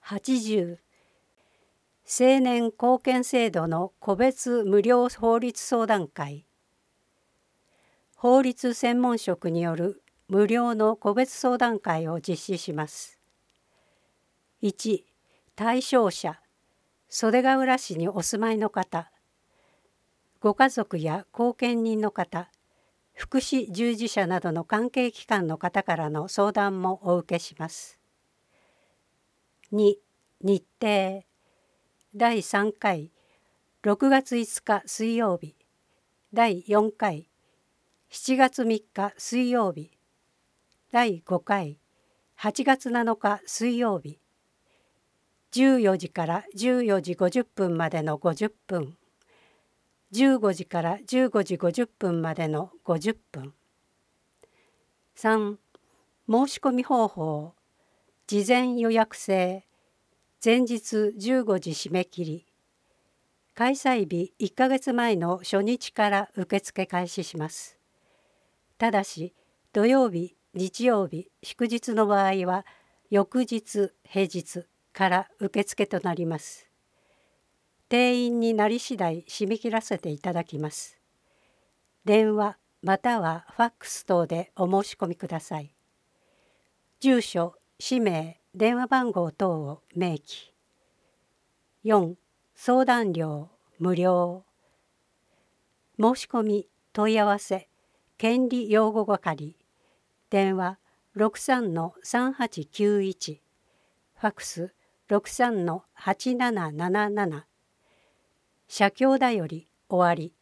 80青年貢献制度の個別無料法律相談会。法律専門職による無料の個別相談会を実施します。1、対象者、袖ケ浦市にお住まいの方、ご家族や後見人の方、福祉従事者などの関係機関の方からの相談もお受けします。2、日程。第3回6月5日水曜日、第4回7月3日水曜日、第5回8月7日水曜日、14時から14時50分までの50分、15時から15時50分までの50分。3、申し込み方法。事前予約制。前日15時締め切り。開催日1ヶ月前の初日から受付開始します。ただし、土曜日、日曜日、祝日の場合は、翌日、平日から受付となります。定員になり次第締め切らせていただきます。電話またはファックス等でお申し込みください。住所、氏名、電話番号等を明記。4、相談料無料。申し込み問い合わせ権利擁護係。電話63-3891。ファックス63-8777。社協だより終わり。